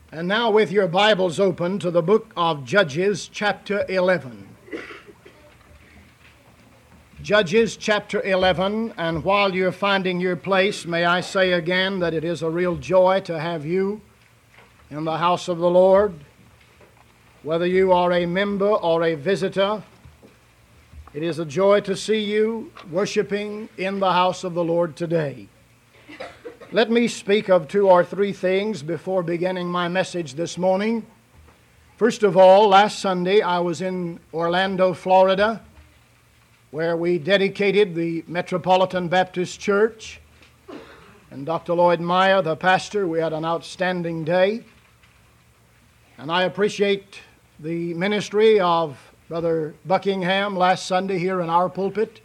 And now with your Bibles open to the book of Judges, chapter 11. Judges, chapter 11, and while you're finding your place, may I say again that it is a real joy to have you in the house of the Lord. Whether you are a member or a visitor, it is a joy to see you worshiping in the house of the Lord today. Let me speak of two or three things before beginning my message this morning. First of all, last Sunday I was in Orlando, Florida, where we dedicated the Metropolitan Baptist Church. And Dr. Lloyd Meyer, the pastor, we had an outstanding day. And I appreciate the ministry of Brother Buckingham last Sunday here in our pulpit.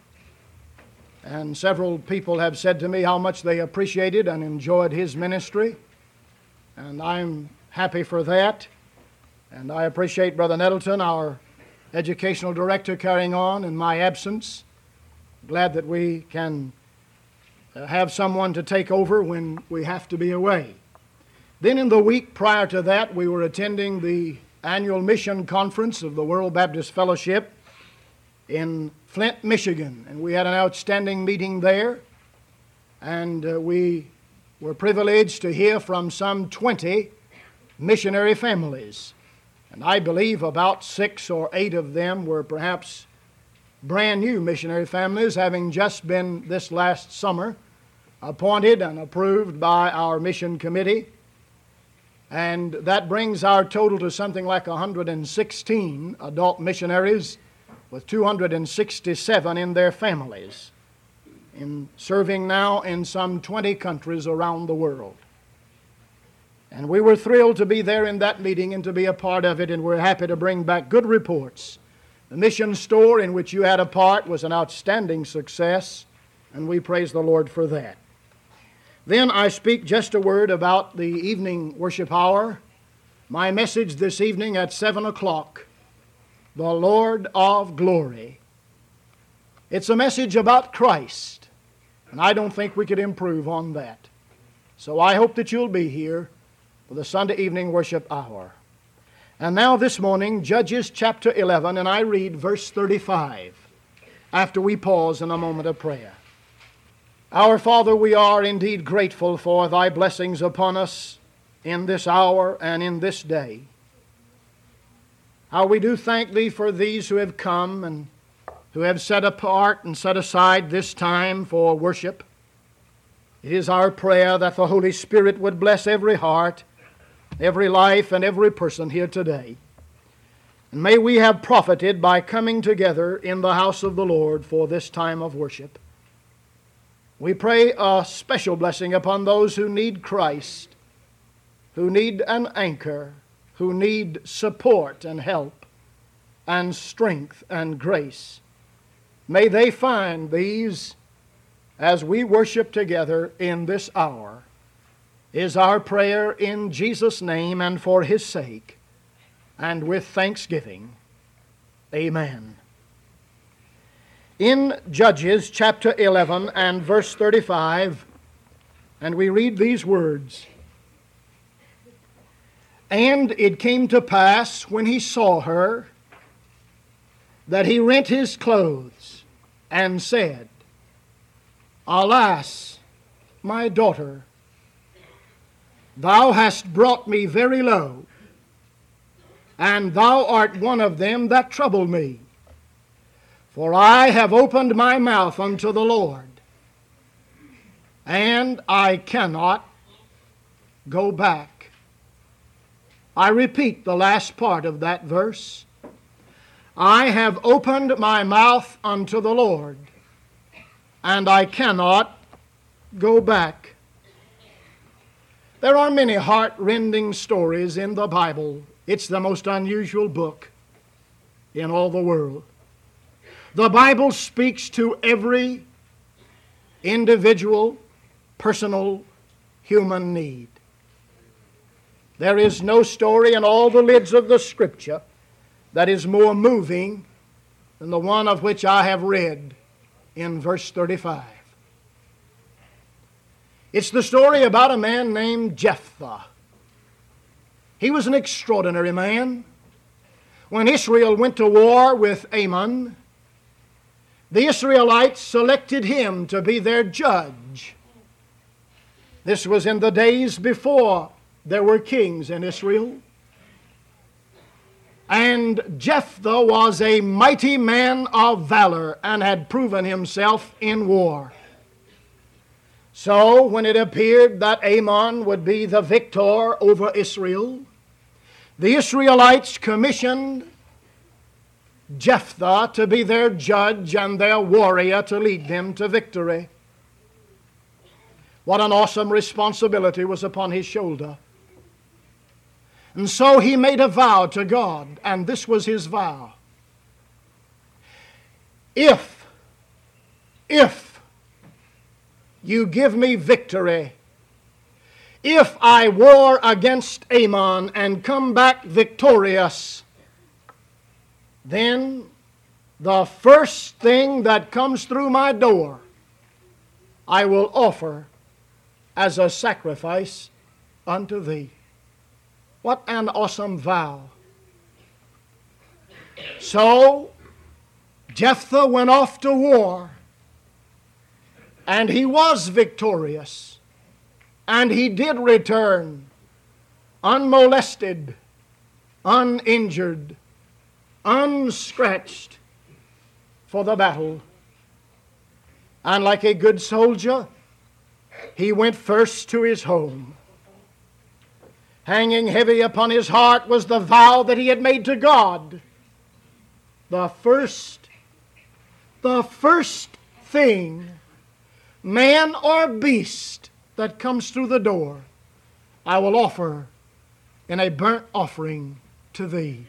And several people have said to me how much they appreciated and enjoyed his ministry. And I'm happy for that. And I appreciate Brother Nettleton, our educational director, carrying on in my absence. Glad that we can have someone to take over when we have to be away. Then in the week prior to that, we were attending the annual mission conference of the World Baptist Fellowship in Flint, Michigan, and we had an outstanding meeting there, and we were privileged to hear from some 20 missionary families, and I believe about 6 or 8 of them were perhaps brand new missionary families, having just been this last summer appointed and approved by our mission committee, and that brings our total to something like 116 adult missionaries with 267 in their families, in serving now in some 20 countries around the world. And we were thrilled to be there in that meeting and to be a part of it, and we're happy to bring back good reports. The mission store in which you had a part was an outstanding success, and we praise the Lord for that. Then I speak just a word about the evening worship hour. My message this evening at 7 o'clock, the Lord of Glory. It's a message about Christ, and I don't think we could improve on that. So I hope that you'll be here for the Sunday evening worship hour. And now this morning, Judges chapter 11, and I read verse 35 after we pause in a moment of prayer. Our Father, we are indeed grateful for Thy blessings upon us in this hour and in this day. How we do thank Thee for these who have come and who have set apart and set aside this time for worship. It is our prayer that the Holy Spirit would bless every heart, every life, and every person here today. And may we have profited by coming together in the house of the Lord for this time of worship. We pray a special blessing upon those who need Christ, who need an anchor, who need support and help and strength and grace. May they find these as we worship together in this hour, is our prayer in Jesus' name and for His sake, and with thanksgiving. Amen. In Judges chapter 11 and verse 35, and we read these words, "And it came to pass, when he saw her, that he rent his clothes, and said, Alas, my daughter, thou hast brought me very low, and thou art one of them that trouble me. For I have opened my mouth unto the Lord, and I cannot go back." I repeat the last part of that verse. I have opened my mouth unto the Lord, and I cannot go back. There are many heart-rending stories in the Bible. It's the most unusual book in all the world. The Bible speaks to every individual, personal, human need. There is no story in all the lids of the Scripture that is more moving than the one of which I have read in verse 35. It's the story about a man named Jephthah. He was an extraordinary man. When Israel went to war with Ammon, the Israelites selected him to be their judge. This was in the days before there were kings in Israel. And Jephthah was a mighty man of valor and had proven himself in war. So when it appeared that Ammon would be the victor over Israel, the Israelites commissioned Jephthah to be their judge and their warrior to lead them to victory. What an awesome responsibility was upon his shoulder. And so he made a vow to God, and this was his vow. If you give me victory, if I war against Ammon and come back victorious, then the first thing that comes through my door I will offer as a sacrifice unto thee. What an awesome vow. So Jephthah went off to war, and he was victorious, and he did return unmolested, uninjured, unscratched for the battle. And like a good soldier, he went first to his home. Hanging heavy upon his heart was the vow that he had made to God. The first thing, man or beast, that comes through the door, I will offer in a burnt offering to thee.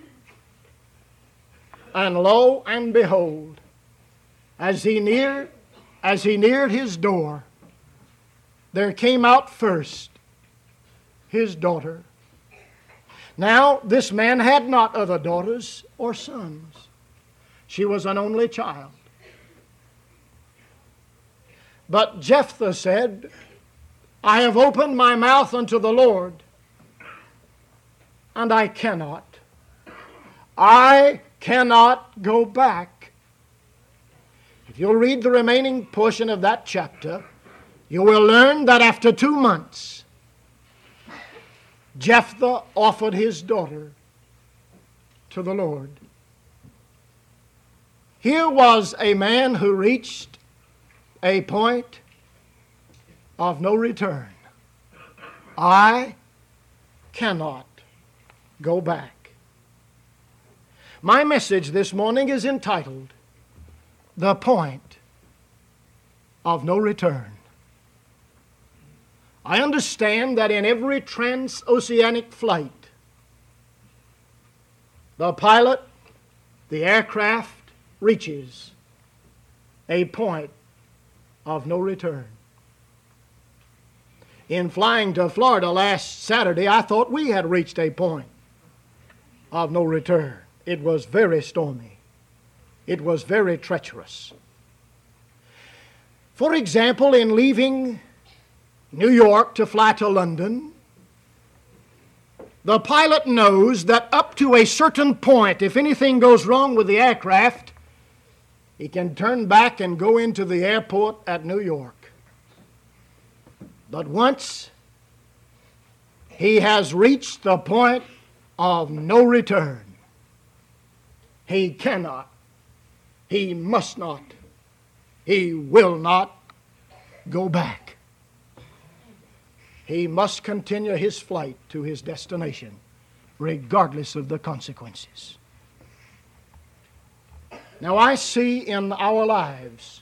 And lo and behold, as he neared his door, there came out first his daughter. Now, this man had not other daughters or sons. She was an only child. But Jephthah said, I have opened my mouth unto the Lord, and I cannot go back. If you'll read the remaining portion of that chapter, you will learn that after 2 months, Jephthah offered his daughter to the Lord. Here was a man who reached a point of no return. I cannot go back. My message this morning is entitled, The Point of No Return. I understand that in every transoceanic flight, the pilot, the aircraft, reaches a point of no return. In flying to Florida last Saturday, I thought we had reached a point of no return. It was very stormy. It was very treacherous. For example, in leaving New York to fly to London, the pilot knows that up to a certain point, if anything goes wrong with the aircraft, he can turn back and go into the airport at New York. But once he has reached the point of no return, he cannot, he must not, he will not go back. He must continue his flight to his destination, regardless of the consequences. Now I see in our lives,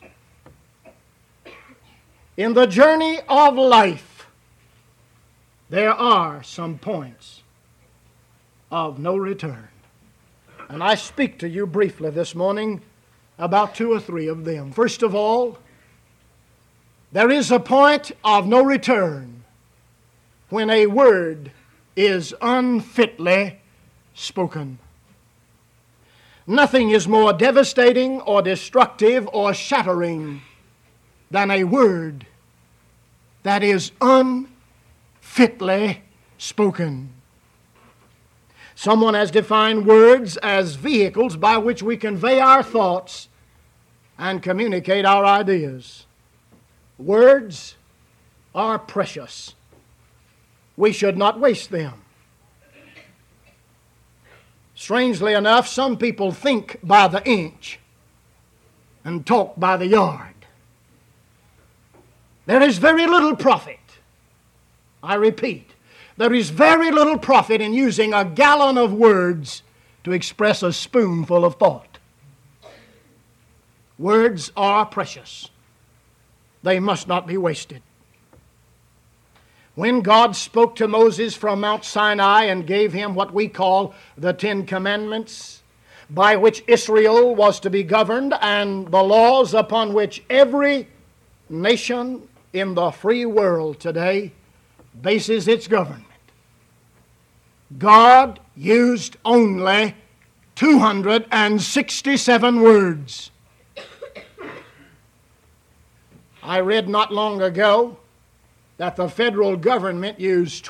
in the journey of life, there are some points of no return. And I speak to you briefly this morning about 2 or 3 of them. First of all, there is a point of no return when a word is unfitly spoken. Nothing is more devastating or destructive or shattering than a word that is unfitly spoken. Someone has defined words as vehicles by which we convey our thoughts and communicate our ideas. Words are precious. We should not waste them. Strangely enough, some people think by the inch and talk by the yard. There is very little profit. I repeat, there is very little profit in using a gallon of words to express a spoonful of thought. Words are precious. They must not be wasted. When God spoke to Moses from Mount Sinai and gave him what we call the Ten Commandments, by which Israel was to be governed, and the laws upon which every nation in the free world today bases its government, God used only 267 words. I read not long ago that the federal government used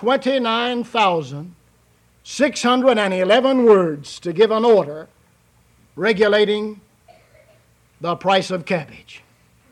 29,611 words to give an order regulating the price of cabbage.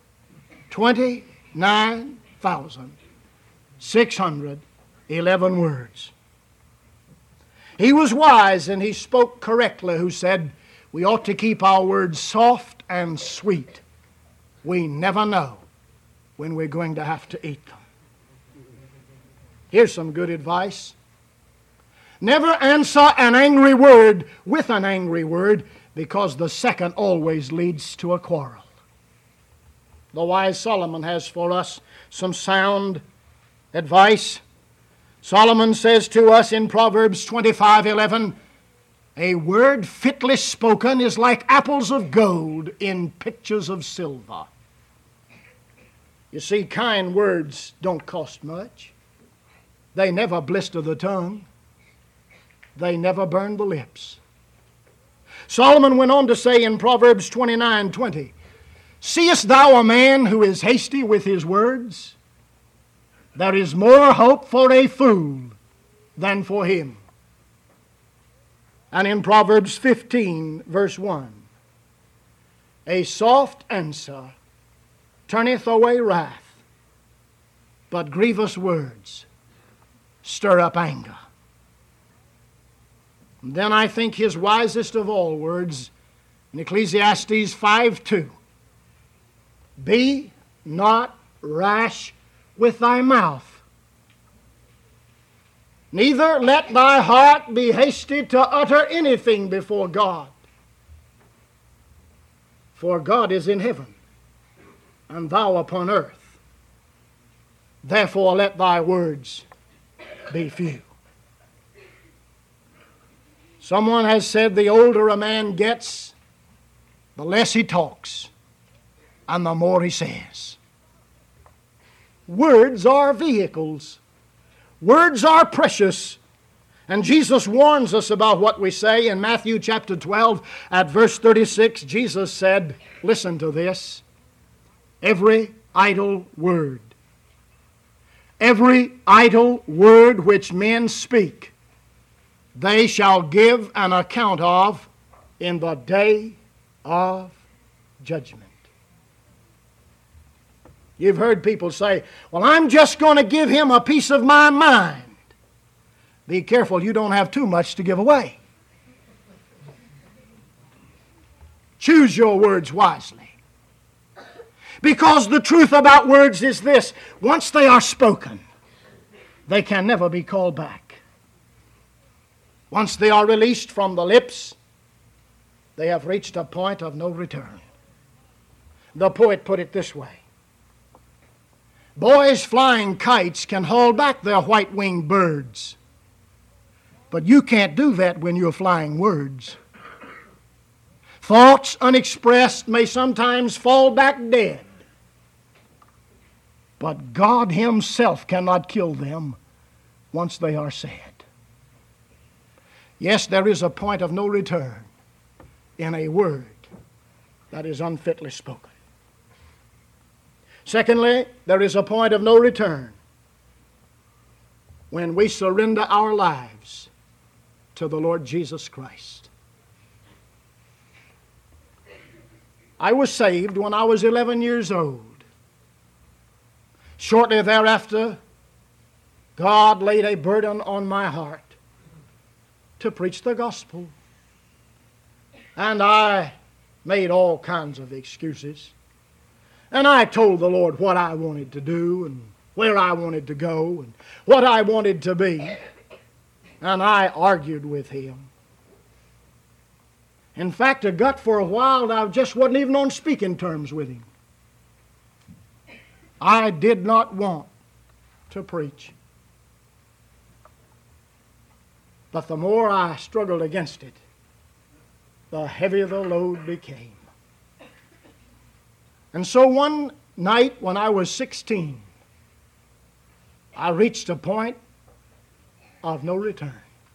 29,611 words. He was wise and he spoke correctly who said we ought to keep our words soft and sweet. We never know when we're going to have to eat them. Here's some good advice. Never answer an angry word with an angry word, because the second always leads to a quarrel. The wise Solomon has for us some sound advice. Solomon says to us in Proverbs 25:11, a word fitly spoken is like apples of gold in pictures of silver. You see, kind words don't cost much. They never blister the tongue. They never burn the lips. Solomon went on to say in Proverbs 29:20, seest thou a man who is hasty with his words? There is more hope for a fool than for him. And in Proverbs 15, verse 1, a soft answer turneth away wrath, but grievous words stir up anger. And then I think his wisest of all words in Ecclesiastes 5:2, be not rash with thy mouth, neither let thy heart be hasty to utter anything before God. For God is in heaven, and thou upon earth. Therefore let thy words be few. Someone has said the older a man gets, the less he talks, and the more he says. Words are vehicles. Words are precious. And Jesus warns us about what we say. In Matthew chapter 12 at verse 36, Jesus said, listen to this, every idle word which men speak, they shall give an account of in the day of judgment. You've heard people say, well, I'm just going to give him a piece of my mind. Be careful you don't have too much to give away. Choose your words wisely. Because the truth about words is this, once they are spoken, they can never be called back. Once they are released from the lips, they have reached a point of no return. The poet put it this way, boys flying kites can hold back their white-winged birds, but you can't do that when you're flying words. Thoughts unexpressed may sometimes fall back dead, but God Himself cannot kill them once they are said. Yes, there is a point of no return in a word that is unfitly spoken. Secondly, there is a point of no return when we surrender our lives to the Lord Jesus Christ. I was saved when I was 11 years old. Shortly thereafter, God laid a burden on my heart to preach the gospel. And I made all kinds of excuses. And I told the Lord what I wanted to do and where I wanted to go and what I wanted to be. And I argued with Him. In fact, I got for a while, I just wasn't even on speaking terms with Him. I did not want to preach. But the more I struggled against it, the heavier the load became. And so one night when I was 16, I reached a point of no return.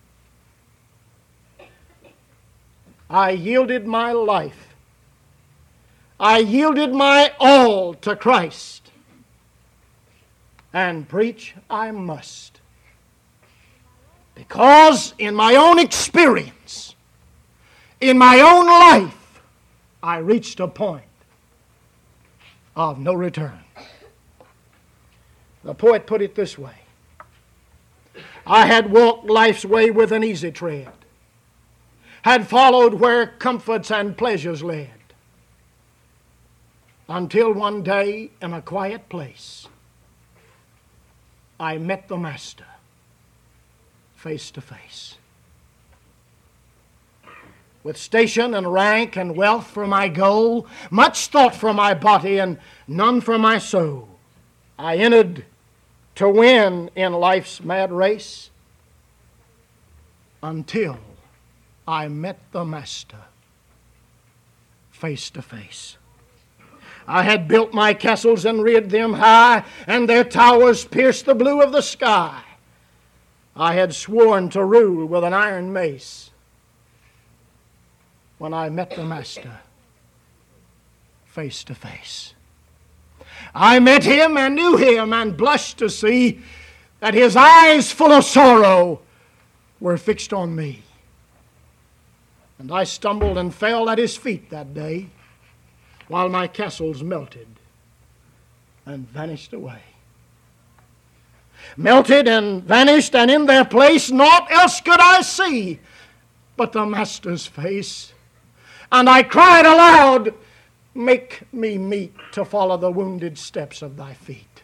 I yielded my life. I yielded my all to Christ. And preach I must. Because in my own experience, in my own life, I reached a point of no return. The poet put it this way: I had walked life's way with an easy tread, had followed where comforts and pleasures led, until one day in a quiet place I met the Master face to face. With station and rank and wealth for my goal, much thought for my body and none for my soul, I entered to win in life's mad race until I met the Master face to face. I had built my castles and reared them high, and their towers pierced the blue of the sky. I had sworn to rule with an iron mace when I met the Master face to face. I met Him and knew Him and blushed to see that His eyes full of sorrow were fixed on me. And I stumbled and fell at His feet that day while my castles melted and vanished away. Melted and vanished, and in their place naught else could I see but the Master's face. And I cried aloud, make me meet to follow the wounded steps of Thy feet.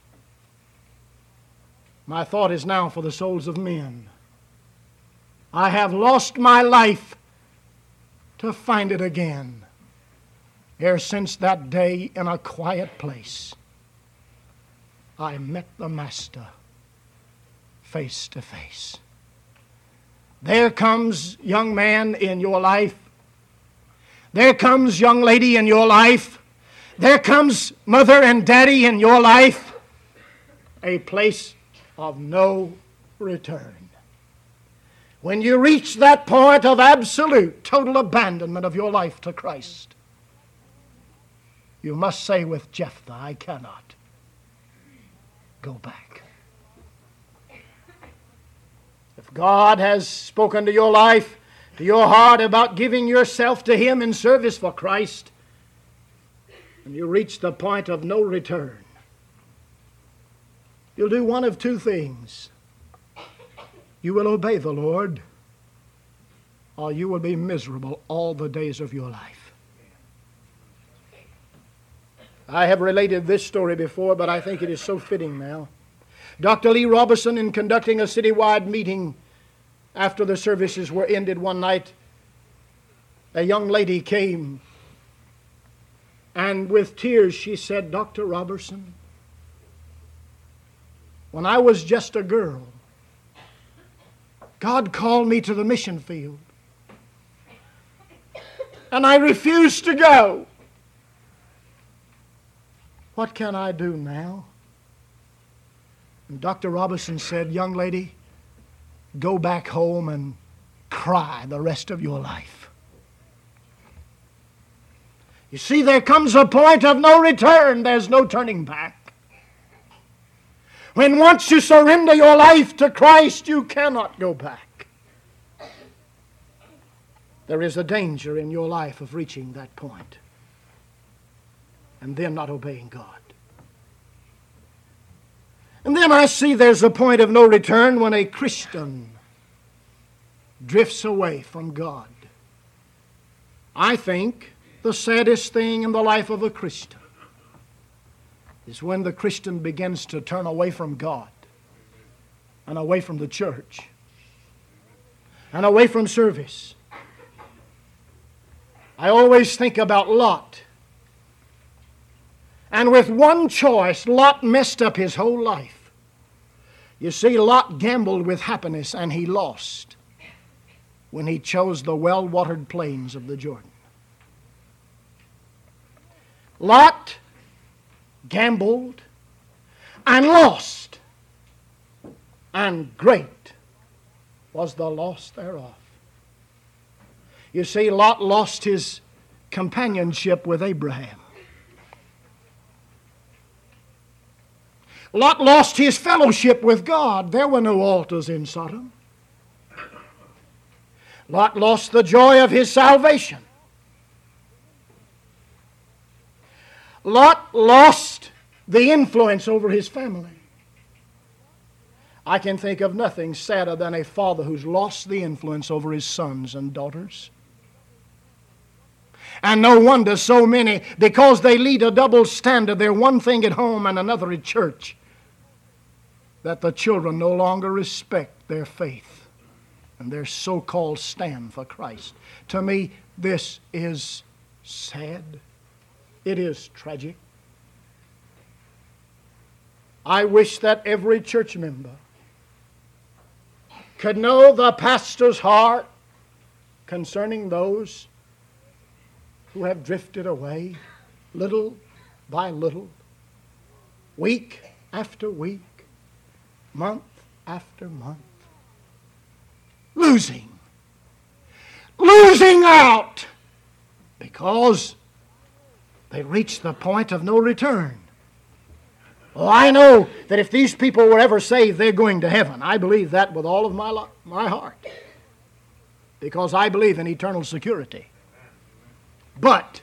My thought is now for the souls of men. I have lost my life to find it again, ere since that day in a quiet place I met the Master face to face. There comes, young man, in your life. There comes, young lady, in your life. There comes, mother and daddy, in your life, a place of no return. When you reach that point of absolute, total abandonment of your life to Christ, you must say with Jephthah, I cannot go back. If God has spoken to your life, to your heart about giving yourself to Him in service for Christ, and you reach the point of no return, you'll do one of two things. You will obey the Lord, or you will be miserable all the days of your life. I have related this story before, but I think it is so fitting now. Dr. Lee Roberson, in conducting a citywide meeting after the services were ended one night, a young lady came, and with tears she said, Dr. Roberson, when I was just a girl, God called me to the mission field, and I refused to go. What can I do now? And Dr. Roberson said, young lady, go back home and cry the rest of your life. You see, there comes a point of no return. There's no turning back. When once you surrender your life to Christ, you cannot go back. There is a danger in your life of reaching that point and then not obeying God. And then I see there's a point of no return when a Christian drifts away from God. I think the saddest thing in the life of a Christian is when the Christian begins to turn away from God and away from the church and away from service. I always think about Lot. And with one choice, Lot messed up his whole life. You see, Lot gambled with happiness and he lost when he chose the well-watered plains of the Jordan. Lot gambled and lost, and great was the loss thereof. You see, Lot lost his companionship with Abraham. Lot lost his fellowship with God. There were no altars in Sodom. Lot lost the joy of his salvation. Lot lost the influence over his family. I can think of nothing sadder than a father who's lost the influence over his sons and daughters. And no wonder so many, because they lead a double standard, they're one thing at home and another at church, that the children no longer respect their faith and their so-called stand for Christ. To me, this is sad. It is tragic. I wish that every church member could know the pastor's heart concerning those who have drifted away little by little, week after week, month after month, losing out because they reached the point of no return. Oh, I know that if these people were ever saved, they're going to heaven. I believe that with all of my heart, because I believe in eternal security. But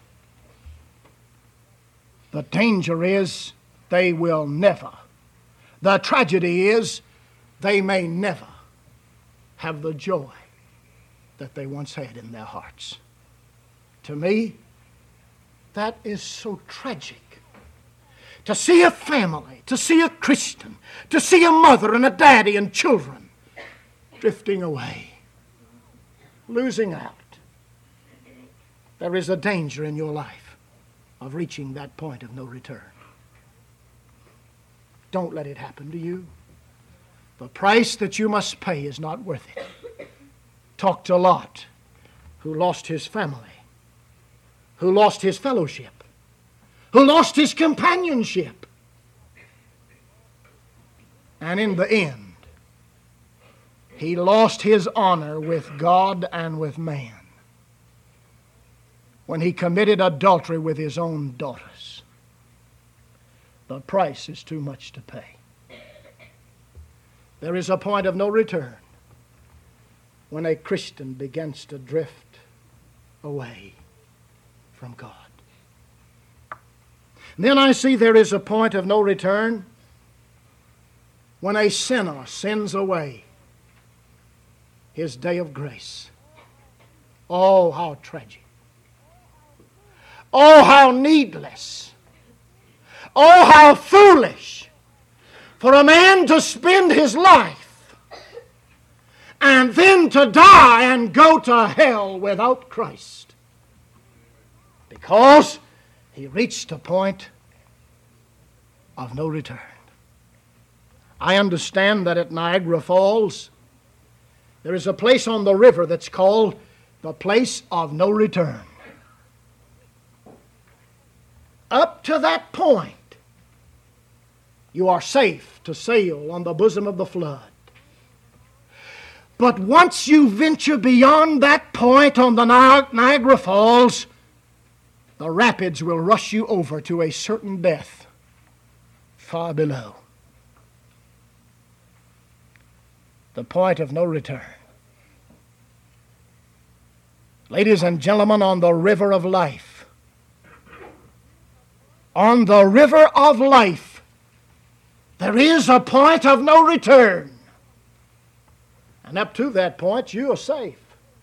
the danger is they will never. The tragedy is they may never have the joy that they once had in their hearts. To me, that is so tragic. To see a family, to see a Christian, to see a mother and a daddy and children drifting away, losing out. There is a danger in your life of reaching that point of no return. Don't let it happen to you. The price that you must pay is not worth it. Talk to Lot, who lost his family, who lost his fellowship, who lost his companionship. And in the end, he lost his honor with God and with man when he committed adultery with his own daughters. The price is too much to pay. There is a point of no return when a Christian begins to drift away from God. Then I see there is a point of no return when a sinner sins away his day of grace. Oh, how tragic. Oh, how needless. Oh, how foolish for a man to spend his life and then to die and go to hell without Christ, because he reached a point of no return. I understand that at Niagara Falls there is a place on the river that's called the place of no return. Up to that point, you are safe to sail on the bosom of the flood. But once you venture beyond that point on the Niagara Falls, the rapids will rush you over to a certain death far below. The point of no return. Ladies and gentlemen, on the river of life, on the river of life, there is a point of no return. And up to that point, you are safe.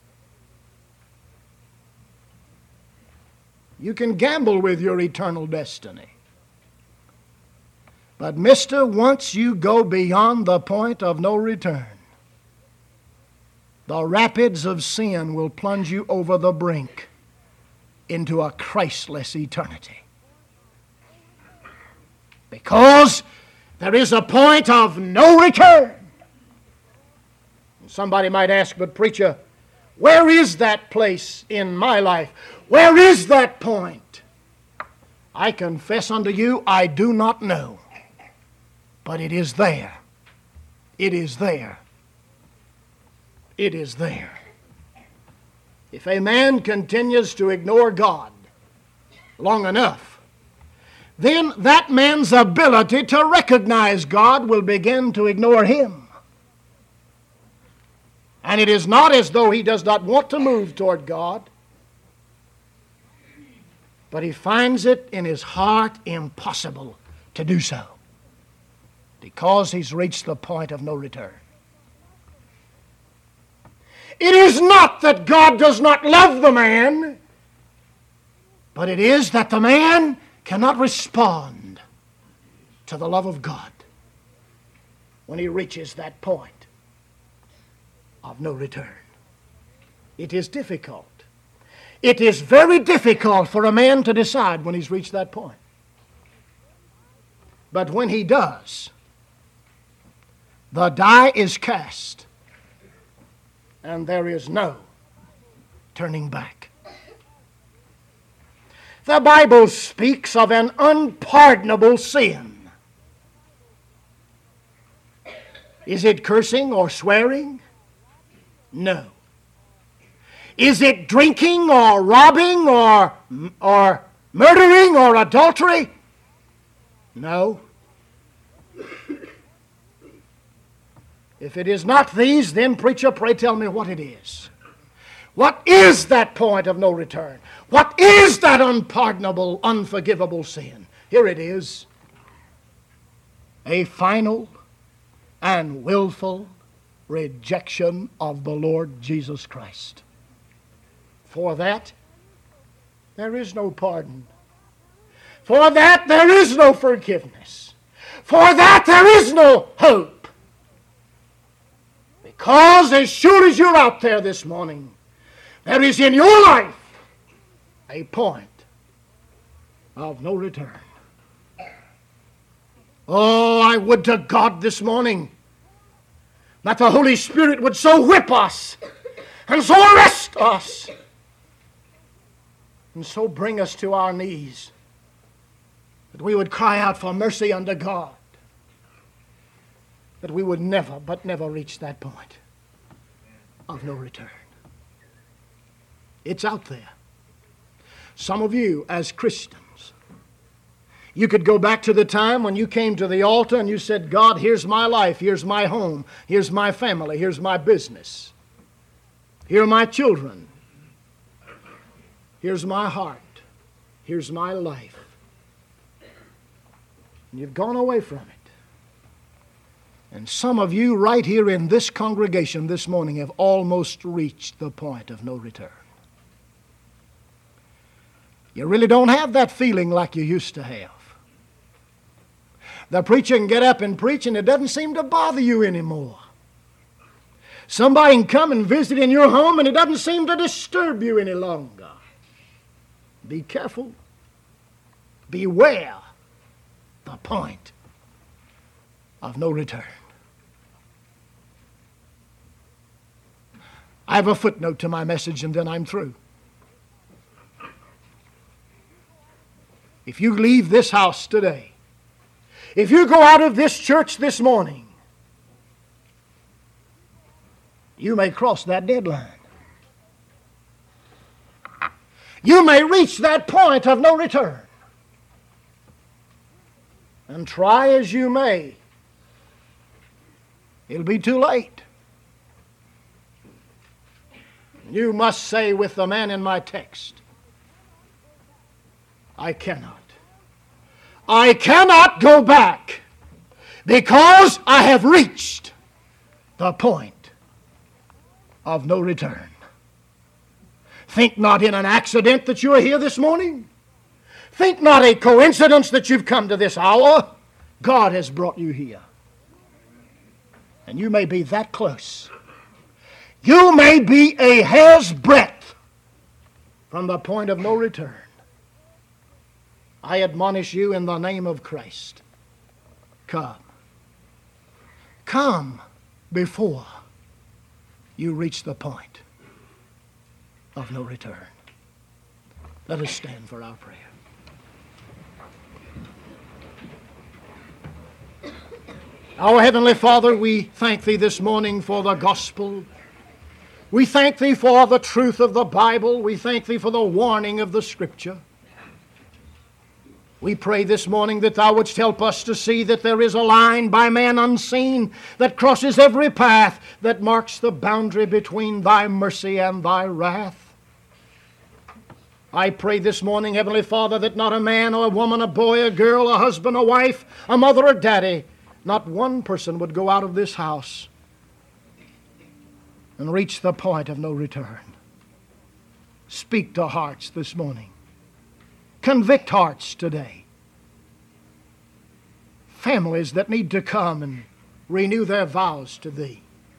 You can gamble with your eternal destiny. But, mister, once you go beyond the point of no return, the rapids of sin will plunge you over the brink into a Christless eternity. Because there is a point of no return. Somebody might ask, but preacher, where is that place in my life? Where is that point? I confess unto you, I do not know. But it is there. It is there. It is there. If a man continues to ignore God long enough, then that man's ability to recognize God will begin to ignore him. And it is not as though he does not want to move toward God, but he finds it in his heart impossible to do so, because he's reached the point of no return. It is not that God does not love the man, but it is that the man cannot respond to the love of God when he reaches that point of no return. It is difficult. It is very difficult for a man to decide when he's reached that point. But when he does, the die is cast, and there is no turning back. The Bible speaks of an unpardonable sin. Is it cursing or swearing? No. Is it drinking or robbing or murdering or adultery? No. If it is not these, then preacher, pray tell me what it is. What is that point of no return? What is that unpardonable, unforgivable sin? Here it is. A final and willful rejection of the Lord Jesus Christ. For that, there is no pardon. For that, there is no forgiveness. For that, there is no hope. Because as sure as you're out there this morning, there is in your life a point of no return. Oh, I would to God this morning that the Holy Spirit would so whip us and so arrest us and so bring us to our knees that we would cry out for mercy unto God, that we would never, but never reach that point of no return. It's out there. Some of you as Christians, you could go back to the time when you came to the altar and you said, God, here's my life, here's my home, here's my family, here's my business, here are my children, here's my heart, here's my life. And you've gone away from it. And some of you right here in this congregation this morning have almost reached the point of no return. You really don't have that feeling like you used to have. The preacher can get up and preach and it doesn't seem to bother you anymore. Somebody can come and visit in your home and it doesn't seem to disturb you any longer. Be careful. Beware the point of no return. I have a footnote to my message and then I'm through. If you leave this house today, if you go out of this church this morning, you may cross that deadline. You may reach that point of no return. And try as you may, it'll be too late. You must say with the man in my text, I cannot. I cannot go back because I have reached the point of no return. Think not in an accident that you are here this morning. Think not a coincidence that you've come to this hour. God has brought you here. And you may be that close. You may be a hair's breadth from the point of no return. I admonish you in the name of Christ. Come. Come before you reach the point of no return. Let us stand for our prayer. Our Heavenly Father, we thank Thee this morning for the gospel. We thank Thee for the truth of the Bible. We thank Thee for the warning of the Scripture. We pray this morning that Thou wouldst help us to see that there is a line by man unseen that crosses every path that marks the boundary between Thy mercy and Thy wrath. I pray this morning, Heavenly Father, that not a man or a woman, a boy, a girl, a husband, a wife, a mother or daddy, not one person would go out of this house and reach the point of no return. Speak to hearts this morning. Convict hearts today. Families that need to come and renew their vows to Thee.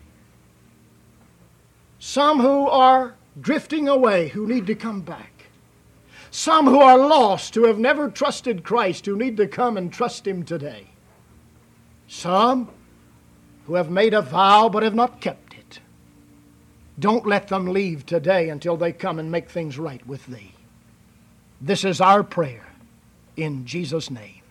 Some who are drifting away who need to come back. Some who are lost who have never trusted Christ who need to come and trust Him today. Some who have made a vow but have not kept it. Don't let them leave today until they come and make things right with Thee. This is our prayer in Jesus' name.